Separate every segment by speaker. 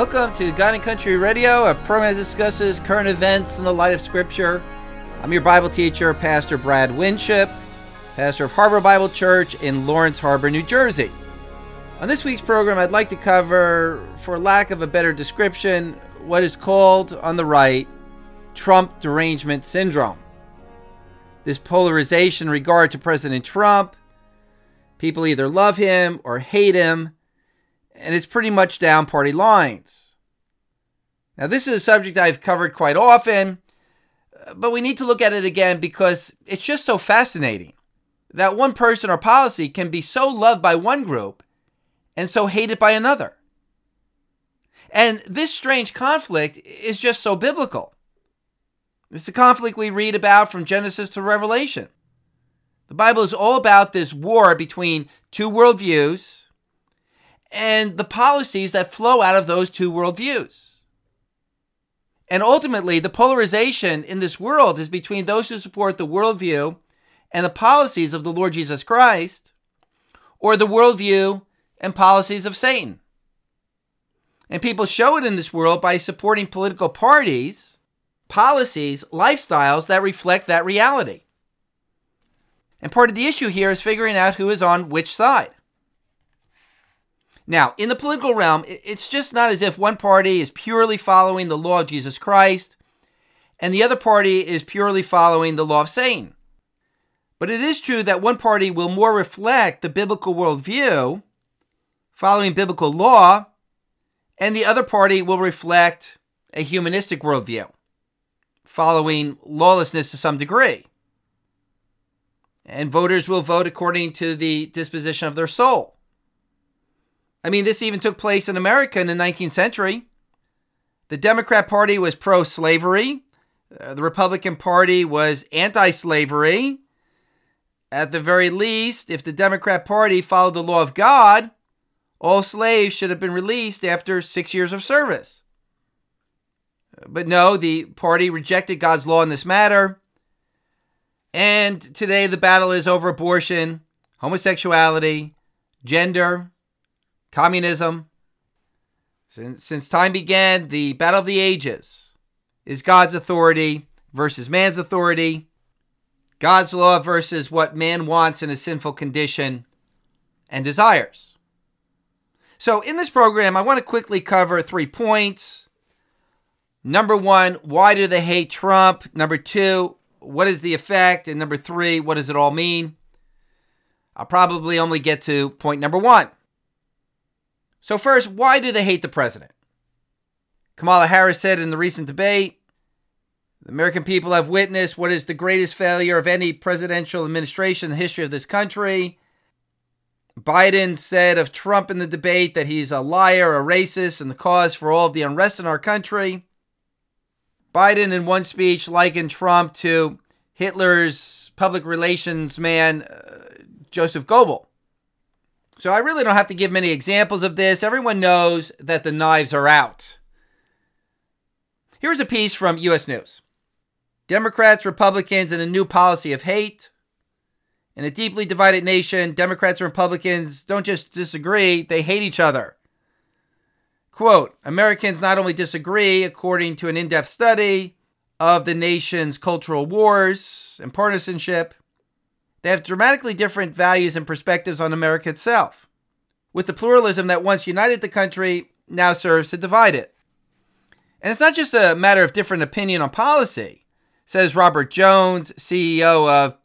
Speaker 1: Welcome to God and Country Radio, a program that discusses current events in the light of Scripture. I'm your Bible teacher, Pastor Brad Winship, pastor of Harbor Bible Church in Lawrence Harbor, New Jersey. On this week's program, I'd like to cover, for lack of a better description, what is called, on the right, Trump derangement syndrome. This polarization in regard to President Trump, people either love him or hate him, and it's pretty much down party lines. Now, this is a subject I've covered quite often, but we need to look at it again because it's just so fascinating that one person or policy can be so loved by one group and so hated by another. And this strange conflict is just so biblical. It's a conflict we read about from Genesis to Revelation. The Bible is all about this war between two worldviews and the policies that flow out of those two worldviews. And ultimately, the polarization in this world is between those who support the worldview and the policies of the Lord Jesus Christ, or the worldview and policies of Satan. And people show it in this world by supporting political parties, policies, lifestyles that reflect that reality. And part of the issue here is figuring out who is on which side. Now, in the political realm, it's just not as if one party is purely following the law of Jesus Christ and the other party is purely following the law of Satan. But it is true that one party will more reflect the biblical worldview, following biblical law, and the other party will reflect a humanistic worldview, following lawlessness to some degree. And voters will vote according to the disposition of their soul. I mean, this even took place in America in the 19th century. The Democrat Party was pro-slavery. The Republican Party was anti-slavery. At the very least, if the Democrat Party followed the law of God, all slaves should have been released after 6 years of service. But no, the party rejected God's law in this matter. And today the battle is over abortion, homosexuality, gender, communism. Since time began, the battle of the ages is God's authority versus man's authority, God's law versus what man wants in a sinful condition and desires. So in this program, I want to quickly cover 3 points. Number 1, why do they hate Trump? Number 2, what is the effect? And number 3, what does it all mean? I'll probably only get to point number 1. So first, why do they hate the president? Kamala Harris said in the recent debate, the American people have witnessed what is the greatest failure of any presidential administration in the history of this country. Biden said of Trump in the debate that he's a liar, a racist, and the cause for all of the unrest in our country. Biden, in one speech, likened Trump to Hitler's public relations man, Joseph Goebbels. So I really don't have to give many examples of this. Everyone knows that the knives are out. Here's a piece from U.S. News. Democrats, Republicans, and a new policy of hate. In a deeply divided nation, Democrats and Republicans don't just disagree, they hate each other. Quote, Americans not only disagree, according to an in-depth study of the nation's cultural wars and partisanship, they have dramatically different values and perspectives on America itself, with the pluralism that once united the country now serves to divide it. And it's not just a matter of different opinion on policy, says Robert Jones, CEO of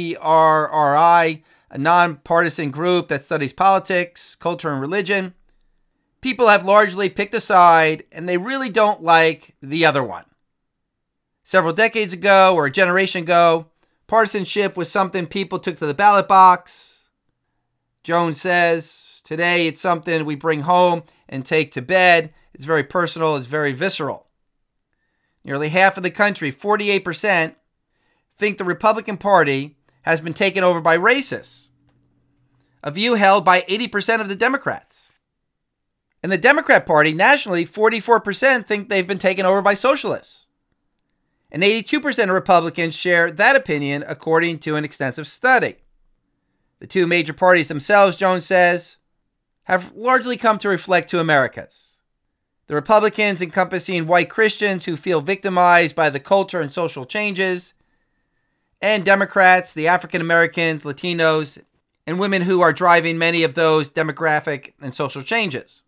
Speaker 1: PRRI, a nonpartisan group that studies politics, culture, and religion. People have largely picked a side, and they really don't like the other one. Several decades ago, or a generation ago, partisanship was something people took to the ballot box. Jones says, today it's something we bring home and take to bed. It's very personal, it's very visceral. Nearly half of the country, 48%, think the Republican Party has been taken over by racists, a view held by 80% of the Democrats. In the Democrat Party, nationally, 44% think they've been taken over by socialists. And 82% of Republicans share that opinion, according to an extensive study. The two major parties themselves, Jones says, have largely come to reflect two Americas. The Republicans encompassing white Christians who feel victimized by the culture and social changes. And Democrats, the African Americans, Latinos, and women who are driving many of those demographic and social changes.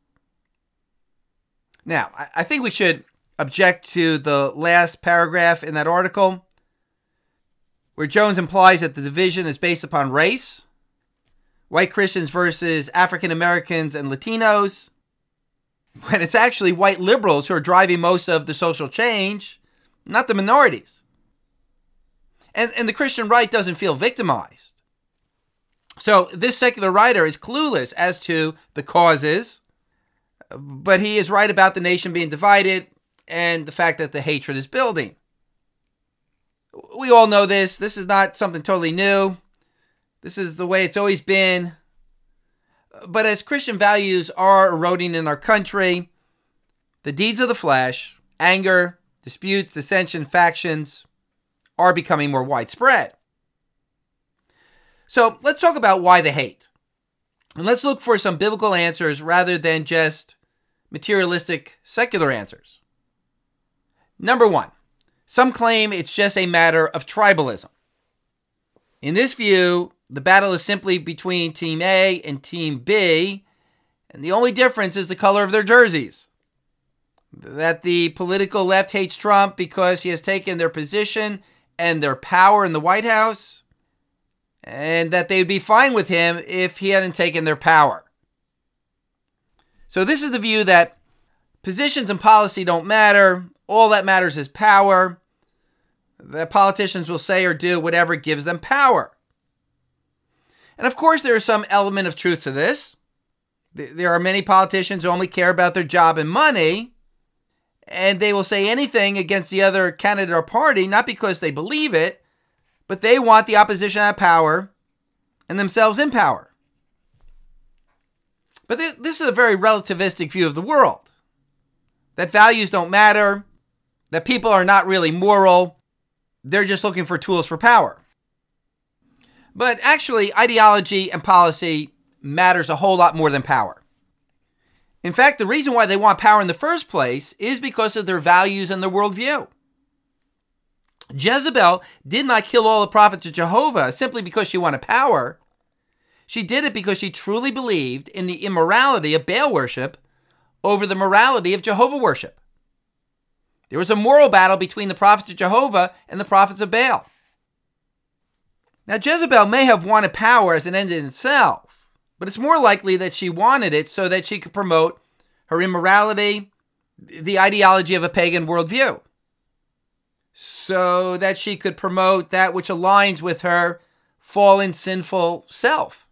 Speaker 1: Now, I think we should object to the last paragraph in that article, where Jones implies that the division is based upon race, white Christians versus African Americans and Latinos, when it's actually white liberals who are driving most of the social change, not the minorities. And the Christian right doesn't feel victimized. So this secular writer is clueless as to the causes, but he is right about the nation being divided and the fact that the hatred is building. We all know this. This is not something totally new. This is the way it's always been. But as Christian values are eroding in our country, the deeds of the flesh, anger, disputes, dissension, factions, are becoming more widespread. So let's talk about why the hate. And let's look for some biblical answers rather than just materialistic secular answers. Number one, some claim it's just a matter of tribalism. In this view, the battle is simply between Team A and Team B, and the only difference is the color of their jerseys. That the political left hates Trump because he has taken their position and their power in the White House, and that they would be fine with him if he hadn't taken their power. So this is the view that positions and policy don't matter. All that matters is power. That politicians will say or do whatever gives them power. And of course, there is some element of truth to this. There are many politicians who only care about their job and money, and they will say anything against the other candidate or party, not because they believe it, but they want the opposition out of power and themselves in power. But this is a very relativistic view of the world. That values don't matter, that people are not really moral, they're just looking for tools for power. But actually, ideology and policy matters a whole lot more than power. In fact, the reason why they want power in the first place is because of their values and their worldview. Jezebel did not kill all the prophets of Jehovah simply because she wanted power. She did it because she truly believed in the immorality of Baal worship over the morality of Jehovah worship. There was a moral battle between the prophets of Jehovah and the prophets of Baal. Now, Jezebel may have wanted power as an end in itself, but it's more likely that she wanted it so that she could promote her immorality, the ideology of a pagan worldview, so that she could promote that which aligns with her fallen, sinful self.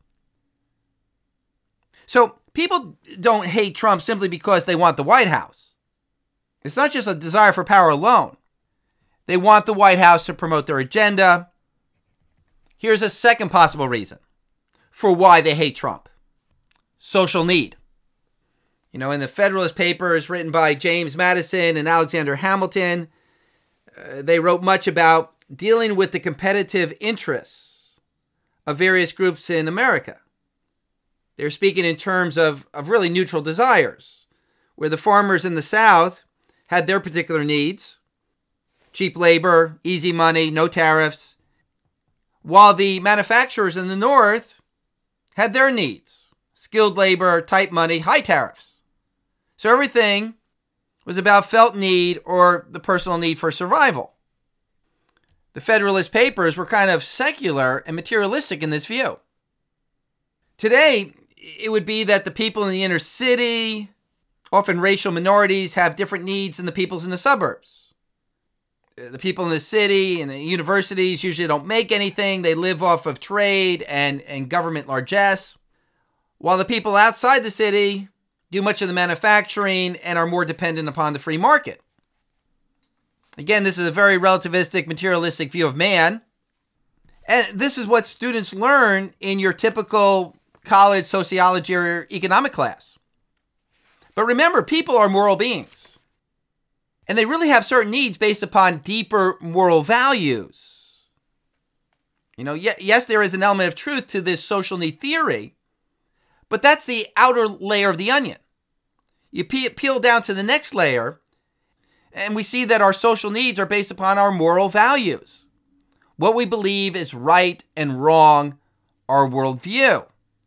Speaker 1: So people don't hate Trump simply because they want the White House. It's not just a desire for power alone. They want the White House to promote their agenda. Here's a second possible reason for why they hate Trump. Social need. In the Federalist Papers written by James Madison and Alexander Hamilton, they wrote much about dealing with the competitive interests of various groups in America. They're speaking in terms of really neutral desires, where the farmers in the South had their particular needs, cheap labor, easy money, no tariffs, while the manufacturers in the North had their needs, skilled labor, tight money, high tariffs. So everything was about felt need or the personal need for survival. The Federalist Papers were kind of secular and materialistic in this view. Today, it would be that the people in the inner city, often racial minorities, have different needs than the peoples in the suburbs. The people in the city and the universities usually don't make anything. They live off of trade and government largesse, while the people outside the city do much of the manufacturing and are more dependent upon the free market. Again, this is a very relativistic, materialistic view of man. And this is what students learn in your typical college sociology or economic class. But remember, people are moral beings. And they really have certain needs based upon deeper moral values. Yes, there is an element of truth to this social need theory, but that's the outer layer of the onion. You peel down to the next layer, and we see that our social needs are based upon our moral values, what we believe is right and wrong, our worldview.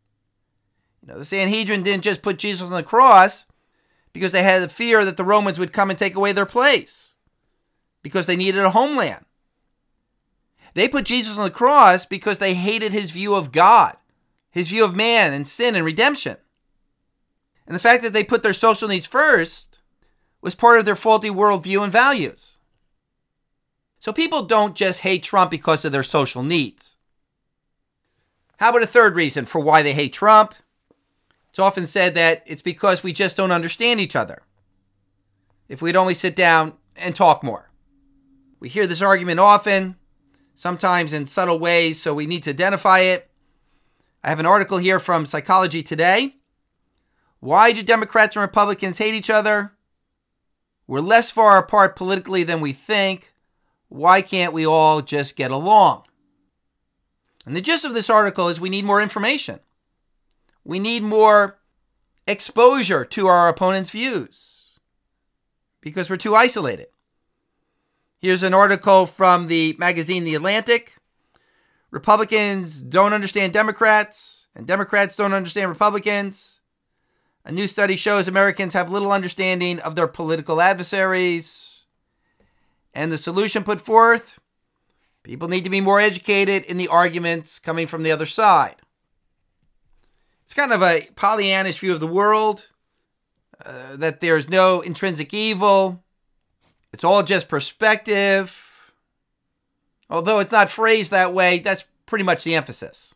Speaker 1: The Sanhedrin didn't just put Jesus on the cross because they had the fear that the Romans would come and take away their place, because they needed a homeland. They put Jesus on the cross because they hated his view of God, his view of man and sin and redemption. And the fact that they put their social needs first was part of their faulty worldview and values. So people don't just hate Trump because of their social needs. How about a third reason for why they hate Trump? It's often said that it's because we just don't understand each other. If we'd only sit down and talk more. We hear this argument often, sometimes in subtle ways, so we need to identify it. I have an article here from Psychology Today. Why do Democrats and Republicans hate each other? We're less far apart politically than we think. Why can't we all just get along? And the gist of this article is we need more information. We need more exposure to our opponent's views because we're too isolated. Here's an article from the magazine The Atlantic. Republicans don't understand Democrats, and Democrats don't understand Republicans. A new study shows Americans have little understanding of their political adversaries. And the solution put forth? People need to be more educated in the arguments coming from the other side. It's kind of a Pollyannish view of the world, that there's no intrinsic evil. It's all just perspective. Although it's not phrased that way, that's pretty much the emphasis.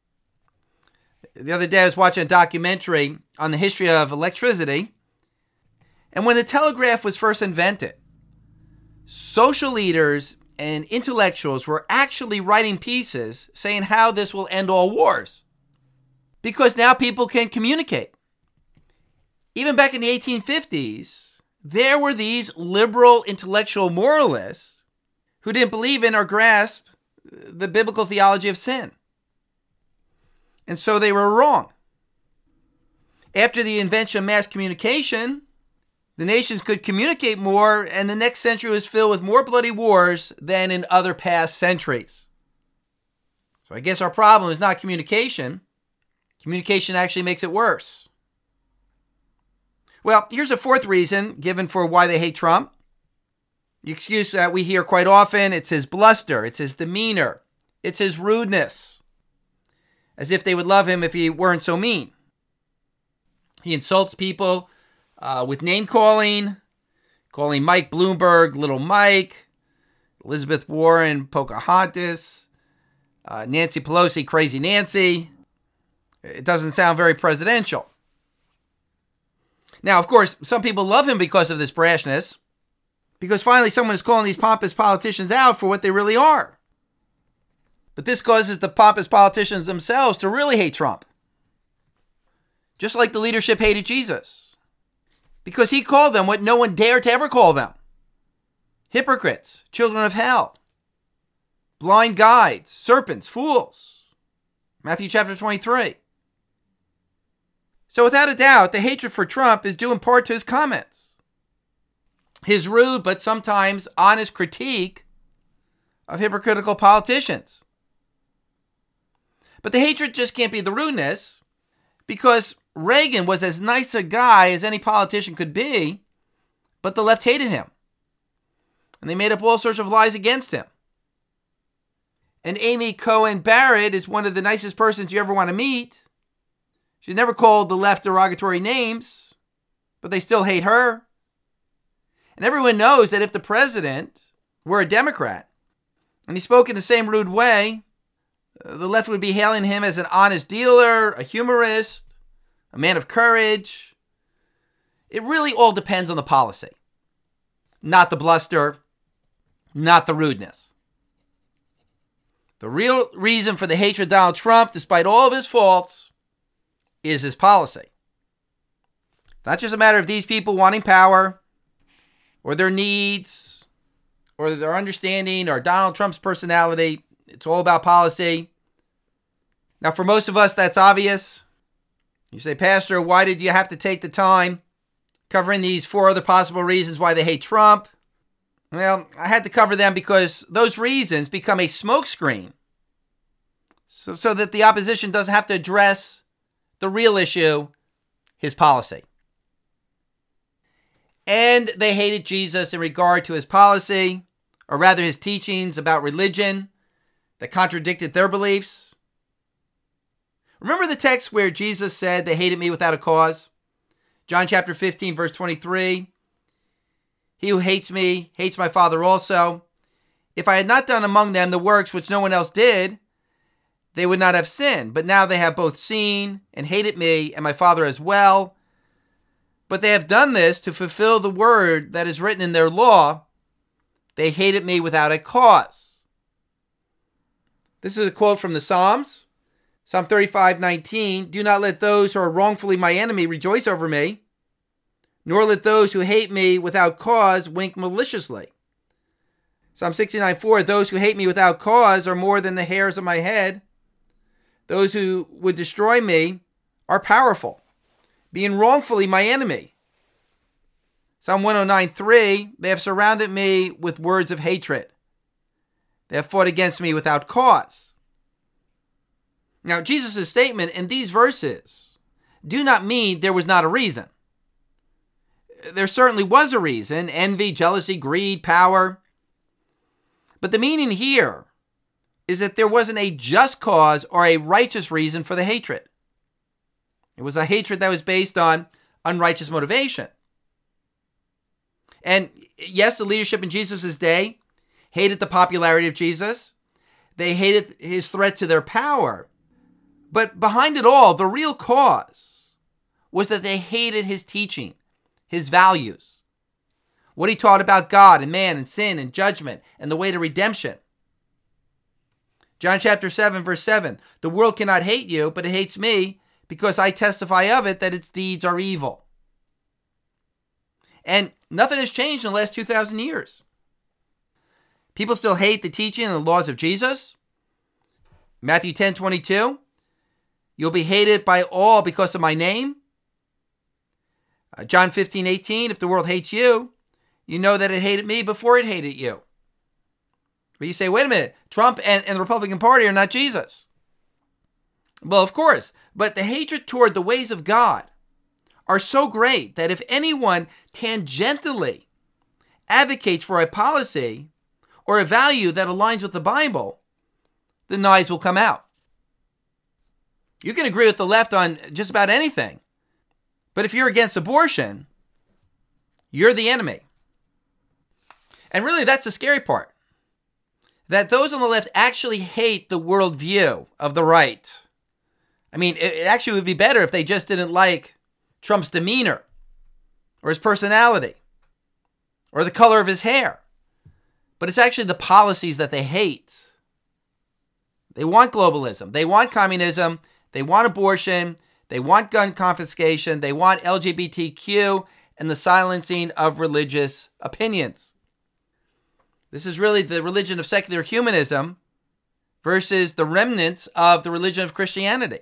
Speaker 1: The other day I was watching a documentary on the history of electricity. And when the telegraph was first invented, social leaders and intellectuals were actually writing pieces saying how this will end all wars. Because now people can communicate. Even back in the 1850s, there were these liberal intellectual moralists who didn't believe in or grasp the biblical theology of sin. And so they were wrong. After the invention of mass communication, the nations could communicate more, and the next century was filled with more bloody wars than in other past centuries. So I guess our problem is not communication. Communication actually makes it worse. Well, here's a fourth reason given for why they hate Trump. The excuse that we hear quite often, it's his bluster, it's his demeanor, it's his rudeness. As if they would love him if he weren't so mean. He insults people with name-calling, calling Mike Bloomberg Little Mike, Elizabeth Warren Pocahontas, Nancy Pelosi Crazy Nancy. It doesn't sound very presidential. Now, of course, some people love him because of this brashness, because finally someone is calling these pompous politicians out for what they really are. But this causes the pompous politicians themselves to really hate Trump. Just like the leadership hated Jesus. Because he called them what no one dared to ever call them. Hypocrites, children of hell, blind guides, serpents, fools. Matthew chapter 23. So without a doubt, the hatred for Trump is due in part to his comments. His rude but sometimes honest critique of hypocritical politicians. But the hatred just can't be the rudeness, because Reagan was as nice a guy as any politician could be, but the left hated him. And they made up all sorts of lies against him. And Amy Cohen Barrett is one of the nicest persons you ever want to meet. She's never called the left derogatory names, but they still hate her. And everyone knows that if the president were a Democrat and he spoke in the same rude way, the left would be hailing him as an honest dealer, a humorist, a man of courage. It really all depends on the policy, not the bluster, not the rudeness. The real reason for the hatred of Donald Trump, despite all of his faults, is his policy. It's not just a matter of these people wanting power, or their needs, or their understanding, or Donald Trump's personality. It's all about policy. Now, for most of us, that's obvious. You say, Pastor, why did you have to take the time covering these 4 other possible reasons why they hate Trump. Well, I had to cover them because those reasons become a smokescreen so that the opposition doesn't have to address the real issue, his policy. And they hated Jesus in regard to his policy, or rather his teachings about religion that contradicted their beliefs. Remember the text where Jesus said they hated me without a cause? John chapter 15, verse 23. He who hates me hates my Father also. If I had not done among them the works which no one else did, they would not have sinned. But now they have both seen and hated me and my Father as well. But they have done this to fulfill the word that is written in their law. They hated me without a cause. This is a quote from the Psalms. Psalm 35:19. Do not let those who are wrongfully my enemy rejoice over me, nor let those who hate me without cause wink maliciously. Psalm 69:4. Those who hate me without cause are more than the hairs of my head. Those who would destroy me are powerful, being wrongfully my enemy. Psalm 109:3, they have surrounded me with words of hatred. They have fought against me without cause. Now, Jesus' statement in these verses do not mean there was not a reason. There certainly was a reason: envy, jealousy, greed, power. But the meaning here is that there wasn't a just cause or a righteous reason for the hatred. It was a hatred that was based on unrighteous motivation. And yes, the leadership in Jesus' day hated the popularity of Jesus. They hated his threat to their power. But behind it all, the real cause was that they hated his teaching, his values, what he taught about God and man and sin and judgment and the way to redemption. John chapter 7, verse 7, the world cannot hate you, but it hates me because I testify of it that its deeds are evil. And nothing has changed in the last 2,000 years. People still hate the teaching and the laws of Jesus. Matthew 10:22, you'll be hated by all because of my name. John 15:18, if the world hates you, you know that it hated me before it hated you. But you say, wait a minute, Trump and the Republican Party are not Jesus. Well, of course, but the hatred toward the ways of God are so great that if anyone tangentially advocates for a policy or a value that aligns with the Bible, the knives will come out. You can agree with the left on just about anything, but if you're against abortion, you're the enemy. And really, that's the scary part. That those on the left actually hate the worldview of the right. I mean, it actually would be better if they just didn't like Trump's demeanor or his personality or the color of his hair. But it's actually the policies that they hate. They want globalism. They want communism. They want abortion. They want gun confiscation. They want LGBTQ and the silencing of religious opinions. This is really the religion of secular humanism versus the remnants of the religion of Christianity.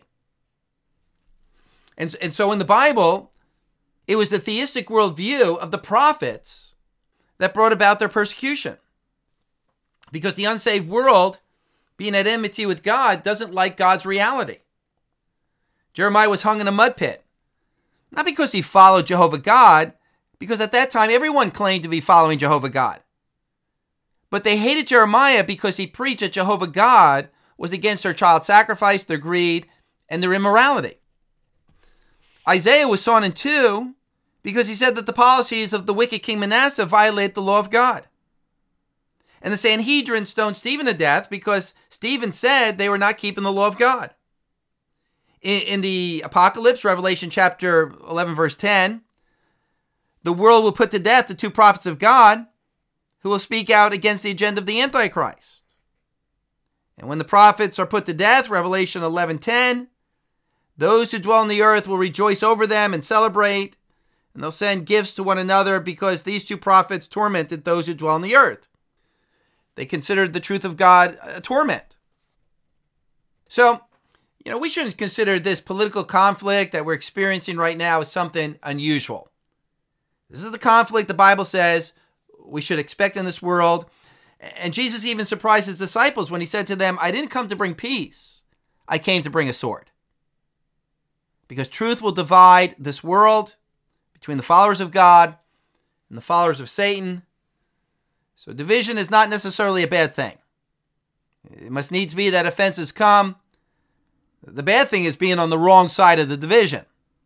Speaker 1: And so in the Bible, it was the theistic worldview of the prophets that brought about their persecution. Because the unsaved world, being at enmity with God, doesn't like God's reality. Jeremiah was hung in a mud pit. Not because he followed Jehovah God, because at that time everyone claimed to be following Jehovah God. But they hated Jeremiah because he preached that Jehovah God was against their child sacrifice, their greed, and their immorality. Isaiah was sawn in two because he said that the policies of the wicked King Manasseh violate the law of God. And the Sanhedrin stoned Stephen to death because Stephen said they were not keeping the law of God. In the Apocalypse, Revelation chapter 11, verse 10, the world will put to death the two prophets of God who will speak out against the agenda of the Antichrist. And when the prophets are put to death, Revelation 11:10, those who dwell on the earth will rejoice over them and celebrate, and they'll send gifts to one another because these two prophets tormented those who dwell on the earth. They considered the truth of God a torment. So, we shouldn't consider this political conflict that we're experiencing right now as something unusual. This is the conflict the Bible says we should expect in this world. And Jesus even surprised his disciples when he said to them, I didn't come to bring peace. I came to bring a sword. Because truth will divide this world between the followers of God and the followers of Satan. So division is not necessarily a bad thing. It must needs be that offenses come. The bad thing is being on the wrong side of the division.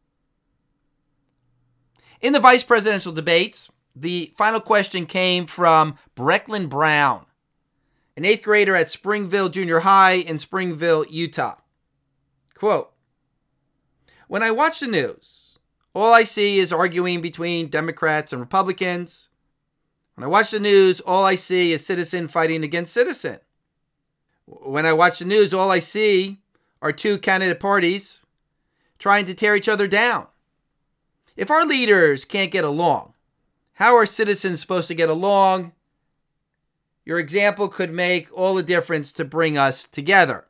Speaker 1: In the vice presidential debates, the final question came from Brecklin Brown, an 8th grader at Springville Junior High in Springville, Utah. Quote, when I watch the news, all I see is arguing between Democrats and Republicans. When I watch the news, all I see is citizen fighting against citizen. When I watch the news, all I see are two candidate parties trying to tear each other down. If our leaders can't get along, how are citizens supposed to get along? Your example could make all the difference to bring us together.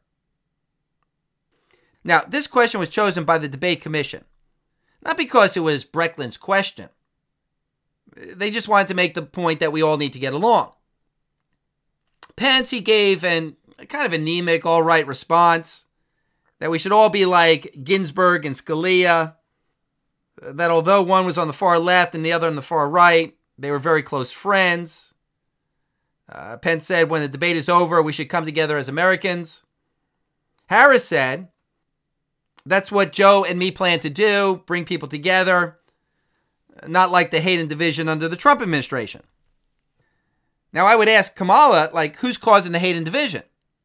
Speaker 1: Now, this question was chosen by the debate commission, not because it was Brecklin's question. They just wanted to make the point that we all need to get along. Pence, he gave a kind of anemic, all right response, that we should all be like Ginsburg and Scalia, that although one was on the far left and the other on the far right, they were very close friends. Pence said when the debate is over, we should come together as Americans. Harris said, that's what Joe and me plan to do, bring people together, not like the hate and division under the Trump administration. Now I would ask Kamala, who's causing the hate and division?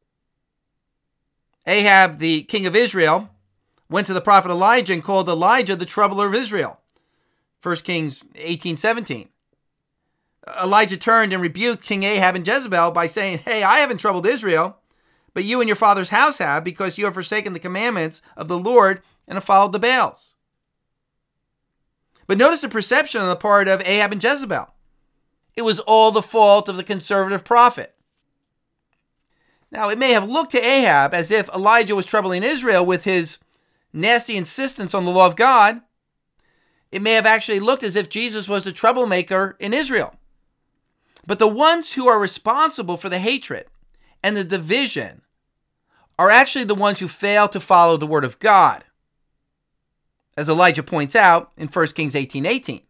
Speaker 1: Ahab, the king of Israel, went to the prophet Elijah and called Elijah the troubler of Israel. 1 Kings 18:17. Elijah turned and rebuked King Ahab and Jezebel by saying, hey, I haven't troubled Israel, but you and your father's house have, because you have forsaken the commandments of the Lord and have followed the Baals. But notice the perception on the part of Ahab and Jezebel. It was all the fault of the conservative prophet. Now, it may have looked to Ahab as if Elijah was troubling Israel with his nasty insistence on the law of God. It may have actually looked as if Jesus was the troublemaker in Israel. But the ones who are responsible for the hatred and the division are actually the ones who fail to follow the word of God, as Elijah points out in 1 Kings 18:18.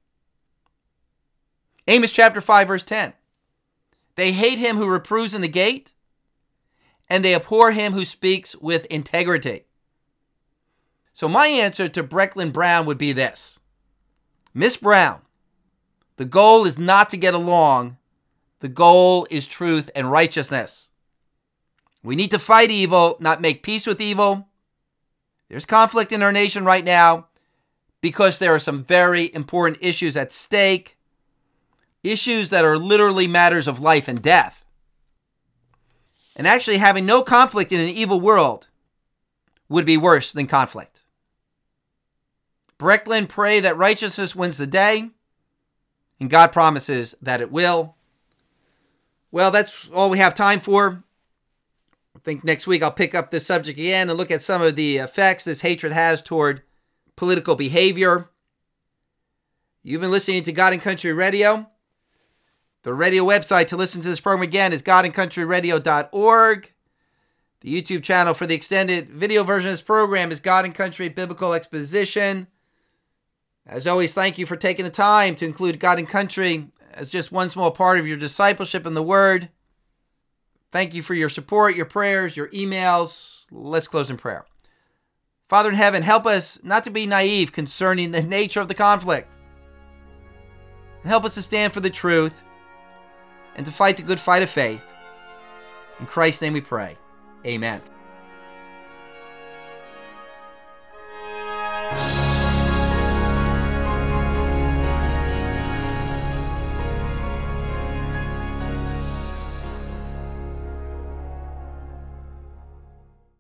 Speaker 1: Amos chapter 5, verse 10. They hate him who reproves in the gate, and they abhor him who speaks with integrity. So my answer to Brecklin Brown would be this. Miss Brown, the goal is not to get along. The goal is truth and righteousness. We need to fight evil, not make peace with evil. There's conflict in our nation right now because there are some very important issues at stake, issues that are literally matters of life and death. And actually having no conflict in an evil world would be worse than conflict. Brecklin, pray that righteousness wins the day, and God promises that it will. Well, that's all we have time for. I think next week I'll pick up this subject again and look at some of the effects this hatred has toward political behavior. You've been listening to God and Country Radio. The radio website to listen to this program again is godandcountryradio.org. The YouTube channel for the extended video version of this program is God and Country Biblical Exposition. As always, thank you for taking the time to include God and Country as just one small part of your discipleship in the Word. Thank you for your support, your prayers, your emails. Let's close in prayer. Father in heaven, help us not to be naive concerning the nature of the conflict. And help us to stand for the truth and to fight the good fight of faith. In Christ's name we pray. Amen.